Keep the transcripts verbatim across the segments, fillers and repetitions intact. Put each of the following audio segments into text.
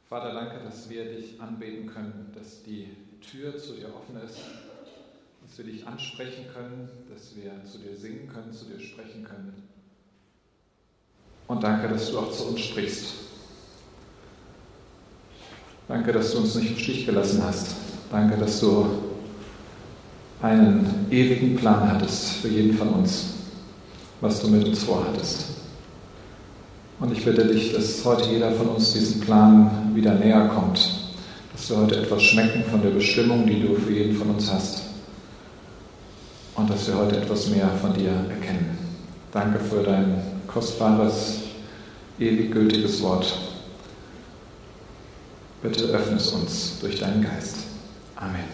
Vater, danke, dass wir dich anbeten können, dass die Tür zu dir offen ist, dass wir dich ansprechen können, dass wir zu dir singen können, zu dir sprechen können. Und danke, dass du auch zu uns sprichst. Danke, dass du uns nicht im Stich gelassen hast. Danke, dass du einen ewigen Plan hattest für jeden von uns, was du mit uns vorhattest. Und ich bitte dich, dass heute jeder von uns diesem Plan wieder näher kommt, dass wir heute etwas schmecken von der Bestimmung, die du für jeden von uns hast, und dass wir heute etwas mehr von dir erkennen. Danke für dein kostbares, ewig gültiges Wort. Bitte öffne es uns durch deinen Geist. Amen.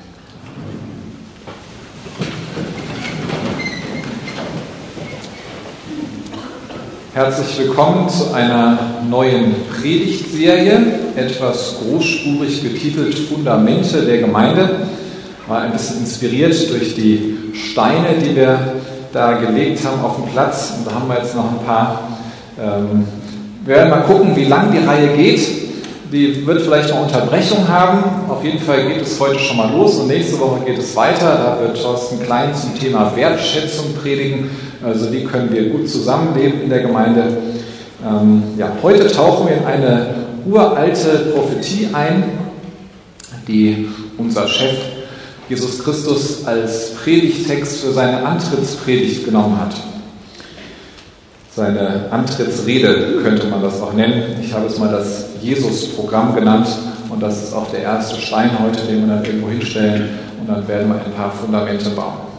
Herzlich willkommen zu einer neuen Predigtserie, etwas großspurig getitelt Fundamente der Gemeinde. War ein bisschen inspiriert durch die Steine, die wir da gelegt haben auf dem Platz. Und da haben wir jetzt noch ein paar. Ähm, wir werden mal gucken, wie lang die Reihe geht. Die wird vielleicht noch Unterbrechung haben. Auf jeden Fall geht es heute schon mal los und nächste Woche geht es weiter. Da wird Thorsten Klein zum Thema Wertschätzung predigen. Also wie können wir gut zusammenleben in der Gemeinde. Ähm, ja, heute tauchen wir in eine uralte Prophetie ein, die unser Chef Jesus Christus als Predigtext für seine Antrittspredigt genommen hat. Seine Antrittsrede könnte man das auch nennen. Ich habe es mal das Jesus-Programm genannt und das ist auch der erste Stein heute, den wir dann irgendwo hinstellen und dann werden wir ein paar Fundamente bauen.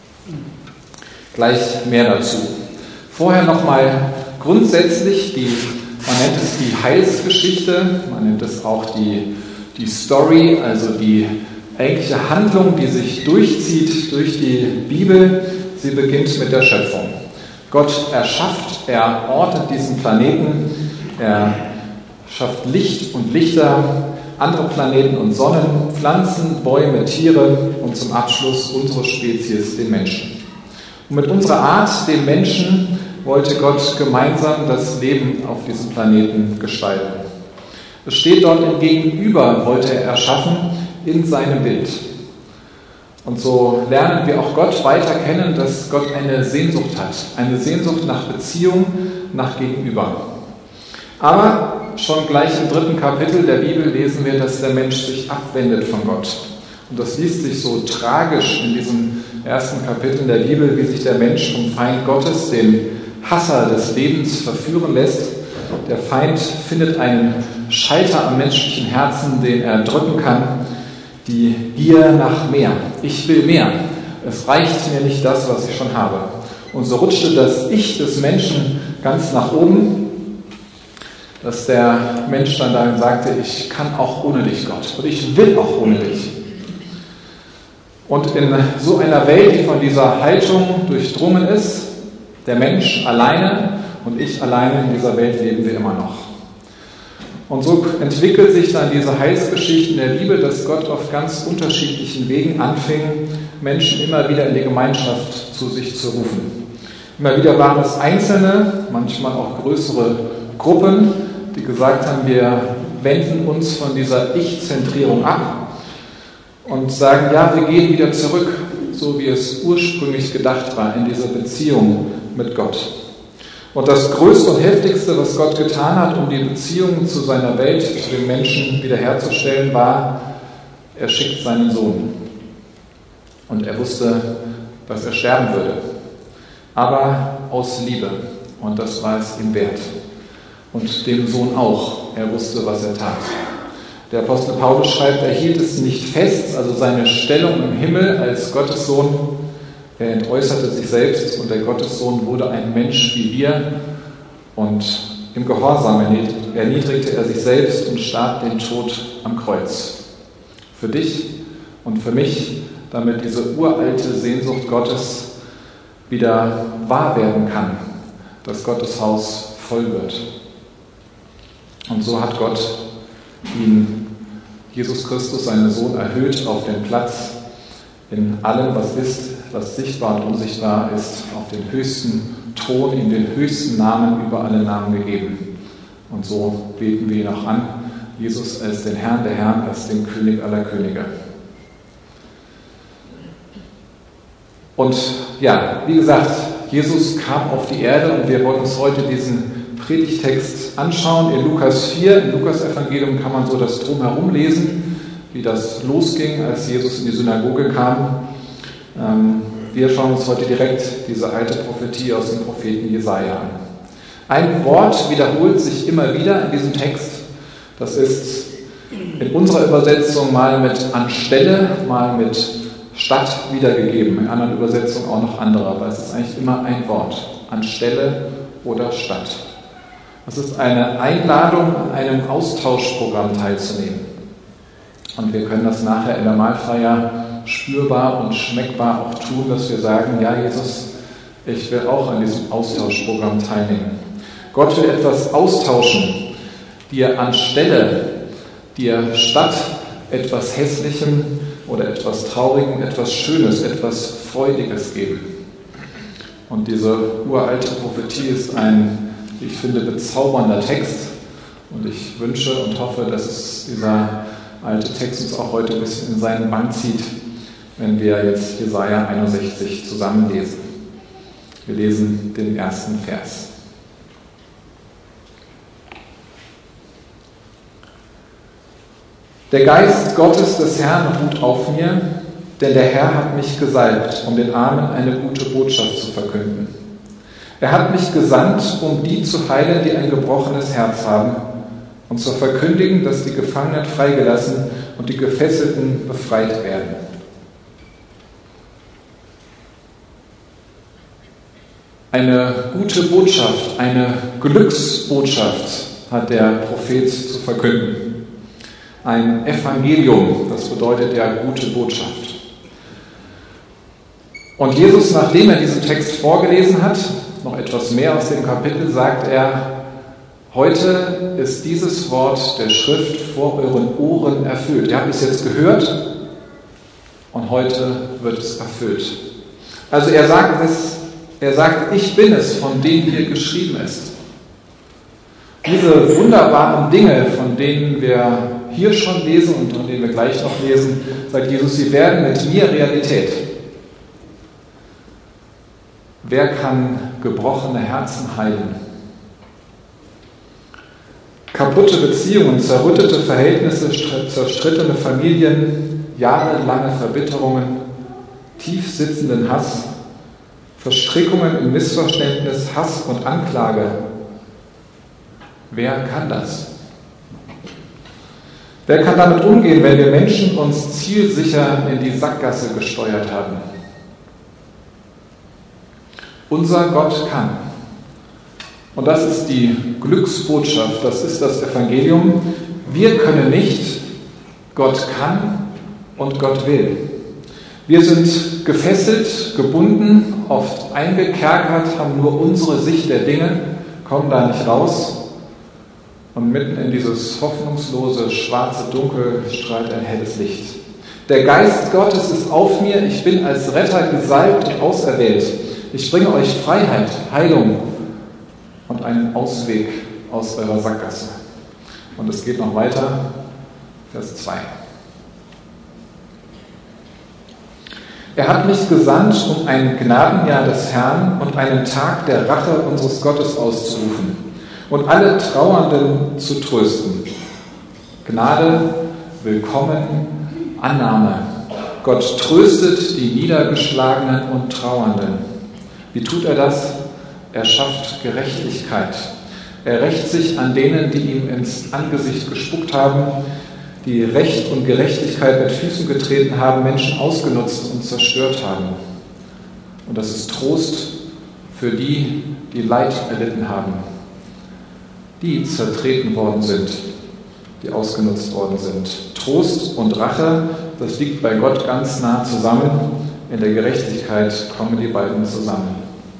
Gleich mehr dazu. Vorher nochmal grundsätzlich, die, man nennt es die Heilsgeschichte, man nennt es auch die, die Story, also die eigentliche Handlung, die sich durchzieht durch die Bibel. Sie beginnt mit der Schöpfung. Gott erschafft, er ordnet diesen Planeten, er schafft Licht und Lichter, andere Planeten und Sonnen, Pflanzen, Bäume, Tiere und zum Abschluss unsere Spezies, den Menschen. Und mit unserer Art, den Menschen, wollte Gott gemeinsam das Leben auf diesem Planeten gestalten. Es steht dort im Gegenüber, wollte er erschaffen, in seinem Bild. Und so lernen wir auch Gott weiter kennen, dass Gott eine Sehnsucht hat, eine Sehnsucht nach Beziehung, nach Gegenüber. Aber schon gleich im dritten Kapitel der Bibel lesen wir, dass der Mensch sich abwendet von Gott. Und das liest sich so tragisch in diesen ersten Kapiteln der Bibel, wie sich der Mensch vom Feind Gottes, dem Hasser des Lebens, verführen lässt. Der Feind findet einen Schalter am menschlichen Herzen, den er drücken kann. Die Gier nach mehr. Ich will mehr. Es reicht mir nicht das, was ich schon habe. Und so rutschte das Ich des Menschen ganz nach oben, dass der Mensch dann, dann sagte, ich kann auch ohne dich, Gott. Und ich will auch ohne dich. Und in so einer Welt, die von dieser Haltung durchdrungen ist, der Mensch alleine und ich alleine in dieser Welt leben wir immer noch. Und so entwickelt sich dann diese Heilsgeschichte in der Bibel, dass Gott auf ganz unterschiedlichen Wegen anfing, Menschen immer wieder in die Gemeinschaft zu sich zu rufen. Immer wieder waren es Einzelne, manchmal auch größere Gruppen, die gesagt haben, wir wenden uns von dieser Ich-Zentrierung ab und sagen, ja, wir gehen wieder zurück, so wie es ursprünglich gedacht war, in diese Beziehung mit Gott. Und das Größte und Heftigste, was Gott getan hat, um die Beziehung zu seiner Welt, zu den Menschen wiederherzustellen, war, er schickt seinen Sohn. Und er wusste, dass er sterben würde. Aber aus Liebe. Und das war es ihm wert. Und dem Sohn auch. Er wusste, was er tat. Der Apostel Paulus schreibt, er hielt es nicht fest, also seine Stellung im Himmel als Gottes Sohn. Er entäußerte sich selbst und der Gottessohn wurde ein Mensch wie wir und im Gehorsam erniedrigte er sich selbst und starb den Tod am Kreuz. Für dich und für mich, damit diese uralte Sehnsucht Gottes wieder wahr werden kann, dass Gottes Haus voll wird. Und so hat Gott ihn, Jesus Christus, seinen Sohn, erhöht auf den Platz in allem, was ist, was sichtbar und unsichtbar ist, auf den höchsten Thron, ihm den höchsten Namen über alle Namen gegeben. Und so beten wir ihn auch an. Jesus als den Herrn der Herren, als den König aller Könige. Und ja, wie gesagt, Jesus kam auf die Erde und wir wollen uns heute diesen Predigtext anschauen. In Lukas vier, im Lukas-Evangelium kann man so das Drumherum lesen, wie das losging, als Jesus in die Synagoge kam. Wir schauen uns heute direkt diese alte Prophetie aus dem Propheten Jesaja an. Ein Wort wiederholt sich immer wieder in diesem Text. Das ist in unserer Übersetzung mal mit anstelle, mal mit statt wiedergegeben. In anderen Übersetzungen auch noch andere, aber es ist eigentlich immer ein Wort. Anstelle oder statt. Das ist eine Einladung, an einem Austauschprogramm teilzunehmen. Und wir können das nachher in der Mahlfeier spürbar und schmeckbar auch tun, dass wir sagen, ja Jesus, ich will auch an diesem Austauschprogramm teilnehmen. Gott will etwas austauschen, dir anstelle, dir statt etwas Hässlichem oder etwas Traurigem, etwas Schönes, etwas Freudiges geben. Und diese uralte Prophetie ist ein, wie ich finde, bezaubernder Text. Und ich wünsche und hoffe, dass es dieser alte Text uns auch heute ein bisschen in seinen Bann zieht, wenn wir jetzt Jesaja einundsechzig zusammenlesen. Wir lesen den ersten Vers. Der Geist Gottes des Herrn ruht auf mir, denn der Herr hat mich gesalbt, um den Armen eine gute Botschaft zu verkünden. Er hat mich gesandt, um die zu heilen, die ein gebrochenes Herz haben, und zu verkündigen, dass die Gefangenen freigelassen und die Gefesselten befreit werden. Eine gute Botschaft, eine Glücksbotschaft hat der Prophet zu verkünden. Ein Evangelium, das bedeutet ja gute Botschaft. Und Jesus, nachdem er diesen Text vorgelesen hat, noch etwas mehr aus dem Kapitel, sagt er, heute ist dieses Wort der Schrift vor euren Ohren erfüllt. Ihr habt es jetzt gehört und heute wird es erfüllt. Also er sagt es, er sagt, ich bin es, von dem hier geschrieben ist. Diese wunderbaren Dinge, von denen wir hier schon lesen und von denen wir gleich noch lesen, sagt Jesus, sie werden mit mir Realität. Wer kann gebrochene Herzen heilen? Kaputte Beziehungen, zerrüttete Verhältnisse, zerstrittene Familien, jahrelange Verbitterungen, tief sitzenden Hass, Verstrickungen in Missverständnis, Hass und Anklage. Wer kann das? Wer kann damit umgehen, wenn wir Menschen uns zielsicher in die Sackgasse gesteuert haben? Unser Gott kann. Und das ist die Glücksbotschaft, das ist das Evangelium. Wir können nicht, Gott kann und Gott will. Wir sind gefesselt, gebunden, oft eingekerkert, haben nur unsere Sicht der Dinge, kommen da nicht raus. Und mitten in dieses hoffnungslose, schwarze Dunkel strahlt ein helles Licht. Der Geist Gottes ist auf mir, ich bin als Retter gesalbt und auserwählt. Ich bringe euch Freiheit, Heilung und einen Ausweg aus eurer Sackgasse. Und es geht noch weiter, Vers zwei. Er hat mich gesandt, um ein Gnadenjahr des Herrn und einen Tag der Rache unseres Gottes auszurufen und alle Trauernden zu trösten. Gnade, Willkommen, Annahme. Gott tröstet die Niedergeschlagenen und Trauernden. Wie tut er das? Er schafft Gerechtigkeit. Er rächt sich an denen, die ihm ins Angesicht gespuckt haben, die Recht und Gerechtigkeit mit Füßen getreten haben, Menschen ausgenutzt und zerstört haben. Und das ist Trost für die, die Leid erlitten haben, die zertreten worden sind, die ausgenutzt worden sind. Trost und Rache, das liegt bei Gott ganz nah zusammen. In der Gerechtigkeit kommen die beiden zusammen.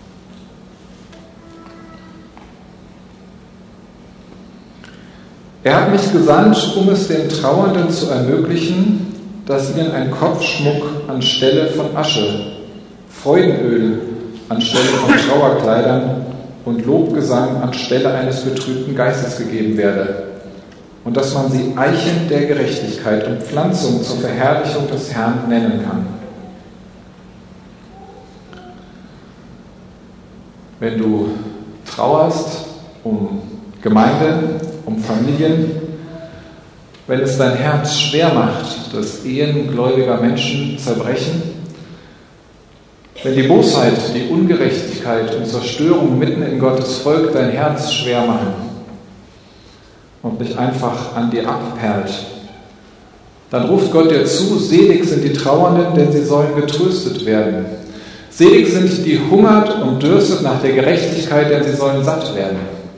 Er hat mich gesandt, um es den Trauernden zu ermöglichen, dass ihnen ein Kopfschmuck anstelle von Asche, Freudenöl anstelle von Trauerkleidern und Lobgesang anstelle eines betrübten Geistes gegeben werde. und dass man sie Eichen der Gerechtigkeit und Pflanzung zur Verherrlichung des Herrn nennen kann. Wenn du trauerst um Gemeinde, um Familien, wenn es dein Herz schwer macht, dass Ehen gläubiger Menschen zerbrechen, wenn die Bosheit, die Ungerechtigkeit und Zerstörung mitten in Gottes Volk dein Herz schwer machen und nicht einfach an dir abperlt, dann ruft Gott dir zu, selig sind die Trauernden, denn sie sollen getröstet werden. Selig sind die hungert und dürstet nach der Gerechtigkeit, denn sie sollen satt werden.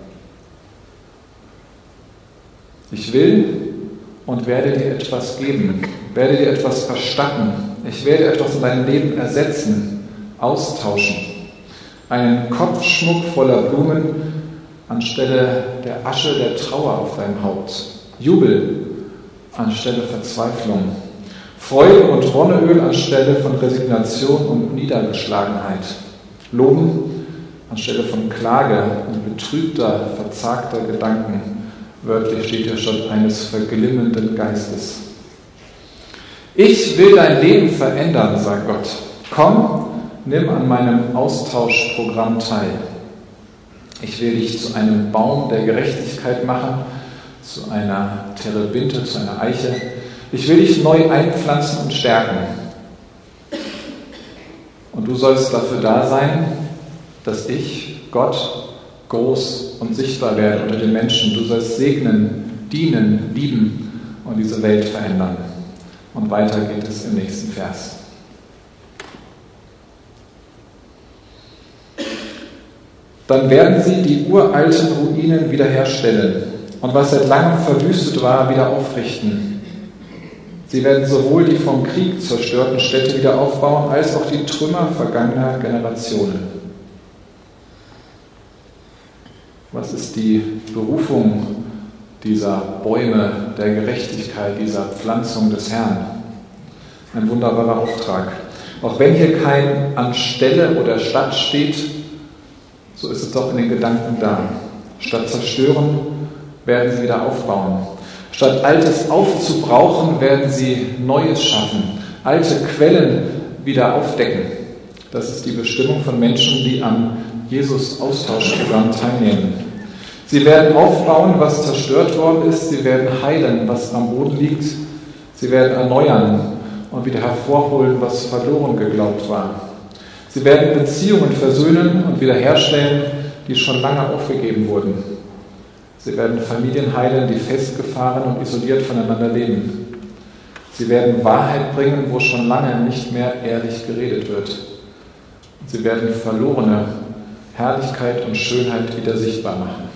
Ich will und werde dir etwas geben, werde dir etwas erstatten. Ich werde etwas in deinem Leben ersetzen, austauschen. Einen Kopfschmuck voller Blumen anstelle der Asche der Trauer auf deinem Haupt. Jubel anstelle Verzweiflung. Freude und Wonneöl anstelle von Resignation und Niedergeschlagenheit. Loben anstelle von Klage und betrübter, verzagter Gedanken. Wörtlich steht hier schon eines verglimmenden Geistes. Ich will dein Leben verändern, sagt Gott. Komm, nimm an meinem Austauschprogramm teil. Ich will dich zu einem Baum der Gerechtigkeit machen, zu einer Terebinte, zu einer Eiche. Ich will dich neu einpflanzen und stärken. Und du sollst dafür da sein, dass ich, Gott, groß und sichtbar werde unter den Menschen. Du sollst segnen, dienen, lieben und diese Welt verändern. Und weiter geht es im nächsten Vers. Dann werden sie die uralten Ruinen wiederherstellen und was seit langem verwüstet war, wieder aufrichten. Sie werden sowohl die vom Krieg zerstörten Städte wieder aufbauen, als auch die Trümmer vergangener Generationen. Was ist die Berufung dieser Bäume der Gerechtigkeit, dieser Pflanzung des Herrn? Ein wunderbarer Auftrag. Auch wenn hier kein Anstelle oder Stadt steht, so ist es doch in den Gedanken da. Statt zerstören, werden sie wieder aufbauen. Statt Altes aufzubrauchen, werden sie Neues schaffen. Alte Quellen wieder aufdecken. Das ist die Bestimmung von Menschen, die am Jesus-Austauschprogramm teilnehmen. Sie werden aufbauen, was zerstört worden ist. Sie werden heilen, was am Boden liegt. Sie werden erneuern und wieder hervorholen, was verloren geglaubt war. Sie werden Beziehungen versöhnen und wiederherstellen, die schon lange aufgegeben wurden. Sie werden Familien heilen, die festgefahren und isoliert voneinander leben. Sie werden Wahrheit bringen, wo schon lange nicht mehr ehrlich geredet wird. Sie werden verlorene Herrlichkeit und Schönheit wieder sichtbar machen.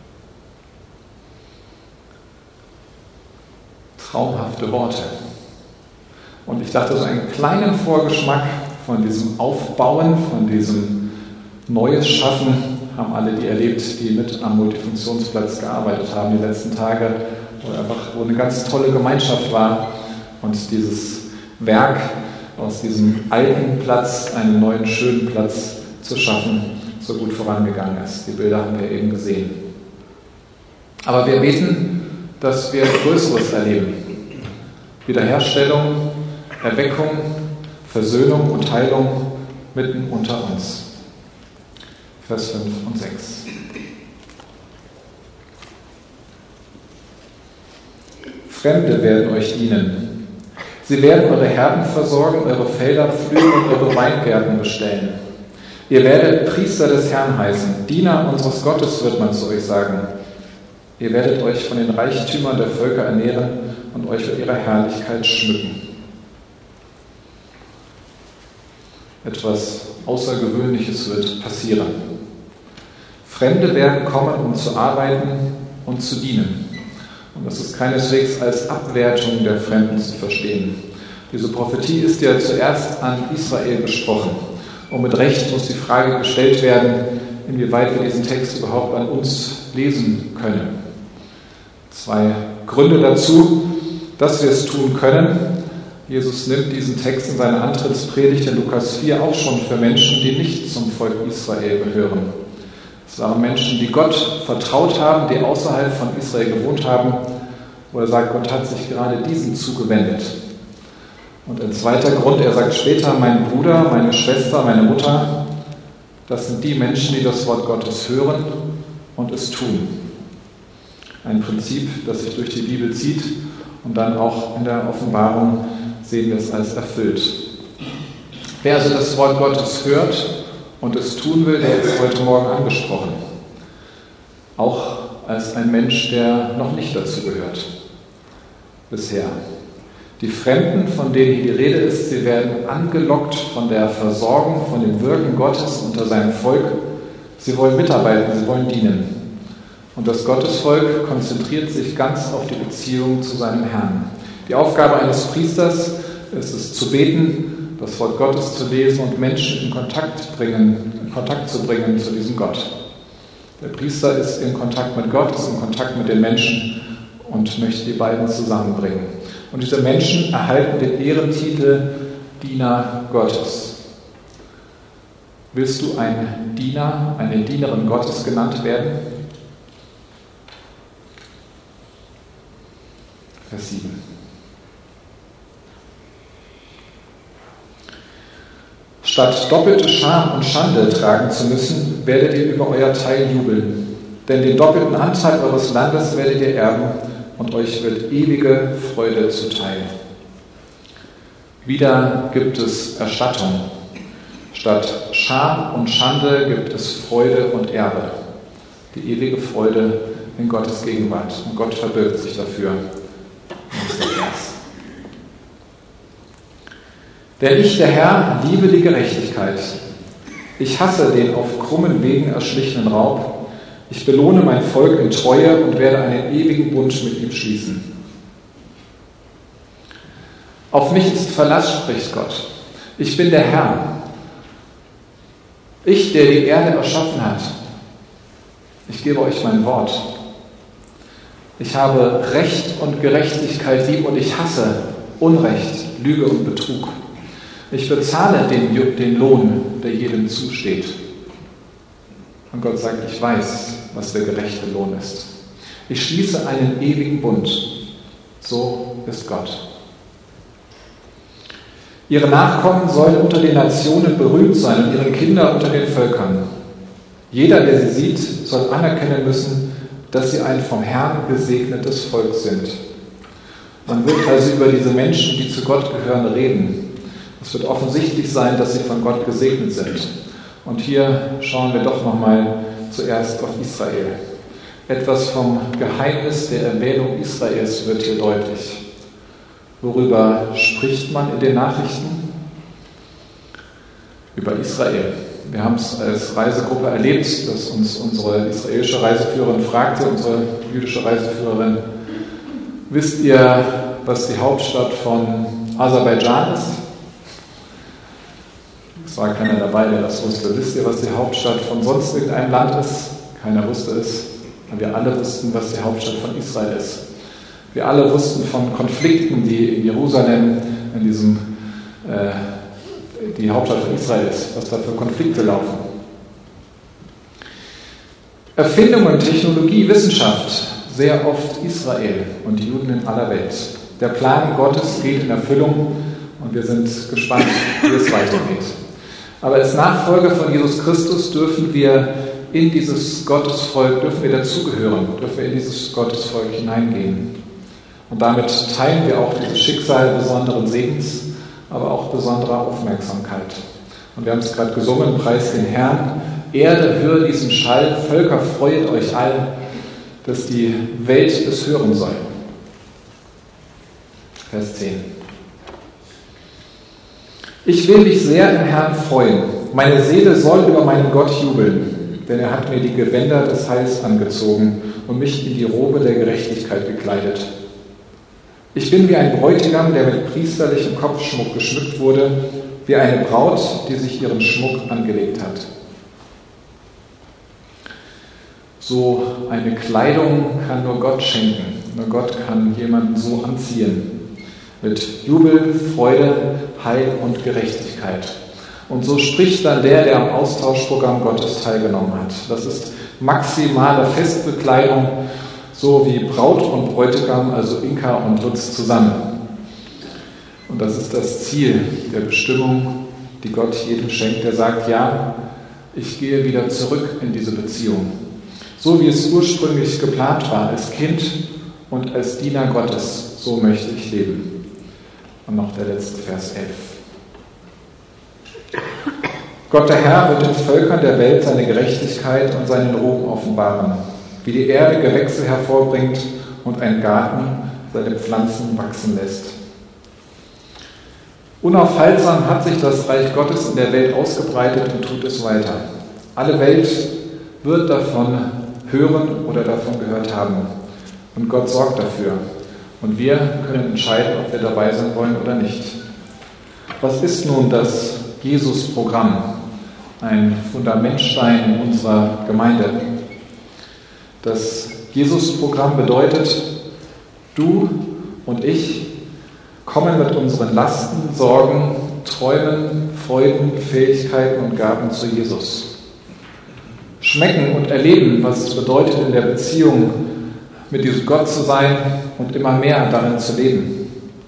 Traumhafte Worte. Und ich dachte, so einen kleinen Vorgeschmack von diesem Aufbauen, von diesem Neues Schaffen, haben alle die erlebt, die mit am Multifunktionsplatz gearbeitet haben die letzten Tage, wo einfach wo eine ganz tolle Gemeinschaft war und dieses Werk aus diesem alten Platz einen neuen, schönen Platz zu schaffen, so gut vorangegangen ist. Die Bilder haben wir eben gesehen. Aber wir beten, dass wir Größeres erleben. Wiederherstellung, Erweckung, Versöhnung und Heilung mitten unter uns. Vers fünf und sechs. Fremde werden euch dienen. Sie werden eure Herden versorgen, eure Felder pflügen und eure Weingärten bestellen. Ihr werdet Priester des Herrn heißen, Diener unseres Gottes wird man zu euch sagen. Ihr werdet euch von den Reichtümern der Völker ernähren und euch mit ihrer Herrlichkeit schmücken. Etwas Außergewöhnliches wird passieren. Fremde werden kommen, um zu arbeiten und zu dienen. Und das ist keineswegs als Abwertung der Fremden zu verstehen. Diese Prophetie ist ja zuerst an Israel gesprochen. Und mit Recht muss die Frage gestellt werden, inwieweit wir diesen Text überhaupt an uns lesen können. Zwei Gründe dazu, dass wir es tun können. Jesus nimmt diesen Text in seiner Antrittspredigt in Lukas vier auch schon für Menschen, die nicht zum Volk Israel gehören. Es waren Menschen, die Gott vertraut haben, die außerhalb von Israel gewohnt haben wo er sagt, Gott hat sich gerade diesem zugewendet. Und ein zweiter Grund, er sagt später, mein Bruder, meine Schwester, meine Mutter, das sind die Menschen, die das Wort Gottes hören und es tun. Ein Prinzip, das sich durch die Bibel zieht und dann auch in der Offenbarung sehen wir es als erfüllt. Wer also das Wort Gottes hört und es tun will, der ist heute Morgen angesprochen. Auch als ein Mensch, der noch nicht dazu gehört. Bisher. Die Fremden, von denen hier die Rede ist, sie werden angelockt von der Versorgung, von dem Wirken Gottes unter seinem Volk. Sie wollen mitarbeiten, sie wollen dienen. Und das Gottesvolk konzentriert sich ganz auf die Beziehung zu seinem Herrn. Die Aufgabe eines Priesters ist es zu beten, das Wort Gottes zu lesen und Menschen in Kontakt, bringen, in Kontakt zu bringen zu diesem Gott. Der Priester ist in Kontakt mit Gott, ist in Kontakt mit den Menschen und möchte die beiden zusammenbringen. Und diese Menschen erhalten den Ehrentitel Diener Gottes. Willst du ein Diener, eine Dienerin Gottes genannt werden? Vers sieben. Statt doppelte Scham und Schande tragen zu müssen, werdet ihr über euer Teil jubeln. Denn den doppelten Anteil eures Landes werdet ihr erben und euch wird ewige Freude zuteil. Wieder gibt es Erstattung. Statt Scham und Schande gibt es Freude und Erbe. Die ewige Freude in Gottes Gegenwart. Und Gott verbirgt sich dafür. Nächster Vers. Denn ich, der Herr, liebe die Gerechtigkeit. Ich hasse den auf krummen Wegen erschlichenen Raub. Ich belohne mein Volk in Treue und werde einen ewigen Bund mit ihm schließen. Auf mich ist Verlass, spricht Gott. Ich bin der Herr. Ich, der die Erde erschaffen hat. Ich gebe euch mein Wort. Ich habe Recht und Gerechtigkeit lieb und ich hasse Unrecht, Lüge und Betrug. Ich bezahle den, den Lohn, der jedem zusteht. Und Gott sagt, ich weiß, was der gerechte Lohn ist. Ich schließe einen ewigen Bund. So ist Gott. Ihre Nachkommen sollen unter den Nationen berühmt sein und ihre Kinder unter den Völkern. Jeder, der sie sieht, soll anerkennen müssen, dass sie ein vom Herrn gesegnetes Volk sind. Man wird also über diese Menschen, die zu Gott gehören, reden. Es wird offensichtlich sein, dass sie von Gott gesegnet sind. Und hier schauen wir doch nochmal zuerst auf Israel. Etwas vom Geheimnis der Erwählung Israels wird hier deutlich. Worüber spricht man in den Nachrichten? Über Israel. Wir haben es als Reisegruppe erlebt, dass uns unsere israelische Reiseführerin fragte, unsere jüdische Reiseführerin, wisst ihr, was die Hauptstadt von Aserbaidschan ist? Es war keiner dabei, der das wusste. Wisst ihr, was die Hauptstadt von sonst irgendeinem Land ist? Keiner wusste es. Und wir alle wussten, was die Hauptstadt von Israel ist. Wir alle wussten von Konflikten, die in Jerusalem, in diesem, äh, die Hauptstadt von Israel ist, was da für Konflikte laufen. Erfindungen, Technologie, Wissenschaft, sehr oft Israel und die Juden in aller Welt. Der Plan Gottes geht in Erfüllung und wir sind gespannt, wie es weitergeht. Aber als Nachfolger von Jesus Christus dürfen wir in dieses Gottesvolk, dürfen wir dazugehören, dürfen wir in dieses Gottesvolk hineingehen. Und damit teilen wir auch dieses Schicksal besonderen Segens, aber auch besonderer Aufmerksamkeit. Und wir haben es gerade gesungen, preist den Herrn. Erde, hör diesen Schall, Völker, freuet euch all, dass die Welt es hören soll. Vers zehn. Ich will mich sehr im Herrn freuen. Meine Seele soll über meinen Gott jubeln, denn er hat mir die Gewänder des Heils angezogen und mich in die Robe der Gerechtigkeit gekleidet. Ich bin wie ein Bräutigam, der mit priesterlichem Kopfschmuck geschmückt wurde, wie eine Braut, die sich ihren Schmuck angelegt hat. So eine Kleidung kann nur Gott schenken. Nur Gott kann jemanden so anziehen. Mit Jubel, Freude, Heil und Gerechtigkeit. Und so spricht dann der, der am Austauschprogramm Gottes teilgenommen hat. Das ist maximale Festbekleidung, so wie Braut und Bräutigam, also Inka und Lutz zusammen. Und das ist das Ziel der Bestimmung, die Gott jedem schenkt, der sagt, ja, ich gehe wieder zurück in diese Beziehung. So wie es ursprünglich geplant war, als Kind und als Diener Gottes, so möchte ich leben. Und noch der letzte Vers elf. Gott der Herr wird den Völkern der Welt seine Gerechtigkeit und seinen Ruhm offenbaren, wie die Erde Gewächse hervorbringt und ein Garten seine Pflanzen wachsen lässt. Unaufhaltsam hat sich das Reich Gottes in der Welt ausgebreitet und tut es weiter. Alle Welt wird davon hören oder davon gehört haben. Und Gott sorgt dafür. Und wir können entscheiden, ob wir dabei sein wollen oder nicht. Was ist nun das Jesus-Programm? Ein Fundamentstein unserer Gemeinde. Das Jesus-Programm bedeutet, du und ich kommen mit unseren Lasten, Sorgen, Träumen, Freuden, Fähigkeiten und Gaben zu Jesus. Schmecken und erleben, was es bedeutet, in der Beziehung mit diesem Gott zu sein und immer mehr darin zu leben.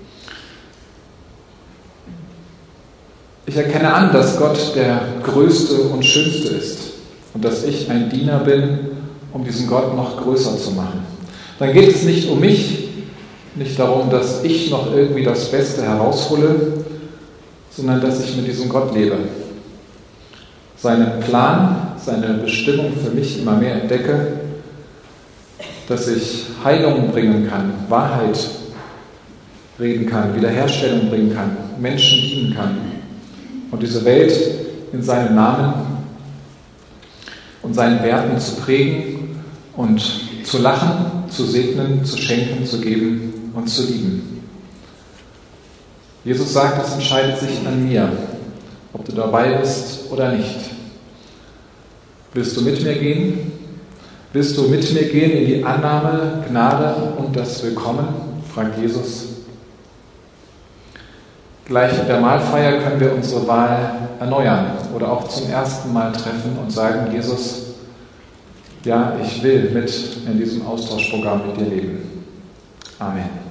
Ich erkenne an, dass Gott der Größte und Schönste ist und dass ich ein Diener bin, um diesen Gott noch größer zu machen. Dann geht es nicht um mich, nicht darum, dass ich noch irgendwie das Beste heraushole, sondern dass ich mit diesem Gott lebe. Seinen Plan, seine Bestimmung für mich immer mehr entdecke, dass ich Heilung bringen kann, Wahrheit reden kann, Wiederherstellung bringen kann, Menschen dienen kann und diese Welt in seinem Namen und seinen Werten zu prägen und zu lachen, zu segnen, zu schenken, zu geben und zu lieben. Jesus sagt, es entscheidet sich an mir, ob du dabei bist oder nicht. Willst du mit mir gehen? Willst du mit mir gehen in die Annahme, Gnade und das Willkommen? Fragt Jesus. Gleich in der Mahlfeier können wir unsere Wahl erneuern oder auch zum ersten Mal treffen und sagen, Jesus, ja, ich will mit in diesem Austauschprogramm mit dir leben. Amen.